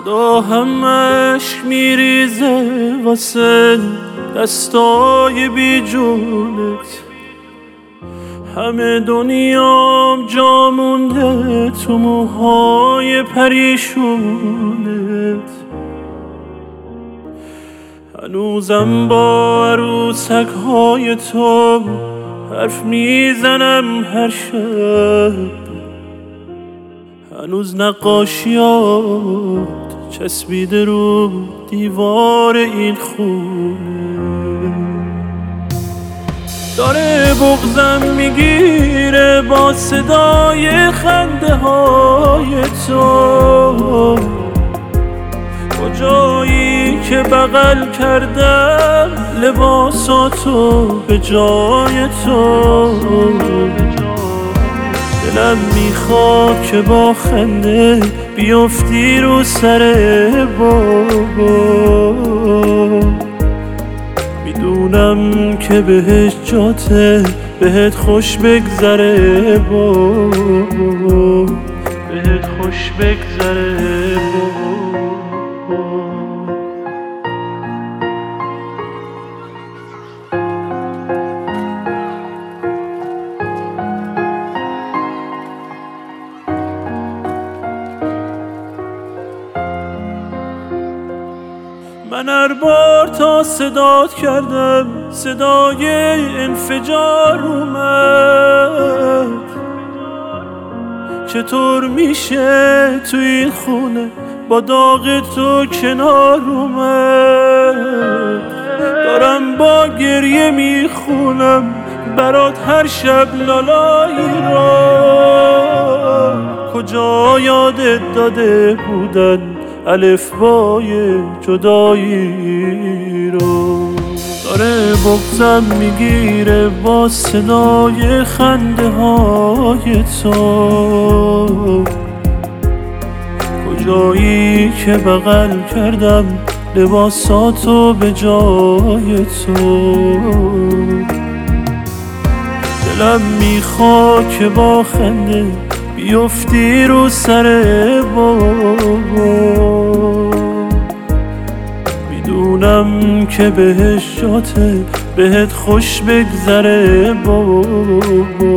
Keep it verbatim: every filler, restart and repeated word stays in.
فردا همش میریزه واسه دستای بی جونت، همه دنیام جا مونده تو موهای پریشونت. هنوزم با عروسک های تو حرف میزنم هر شب، هنوز نقاشیات چسبیده رو دیوار این خونه. داره بغضم میگیره با صدای خنده های تو، کجایی که بغل کردم لباساتو به جای تو. دلم میخواد که با خنده بیفتی رو سر بابا، میدونم که بهش جاته بهت خوش بگذره بابا، بهت خوش بگذره بابا. من هر بار تا صدات کردم صدای انفجار اومد، چطور میشه تو این خونه با داغ تو کنار اومد. دارم با گریه میخونم برات هر شب لالایی را، کجا یادت داده بودن الفبای جدایی رو. داره بغضم میگیره با صدای خنده های تو، کجایی که بغل کردم لباساتو به جای تو. دلم میخواد که با خنده بیفتی رو سر بابا، میدونم که بهش جاته بهت خوش بگذره بابا.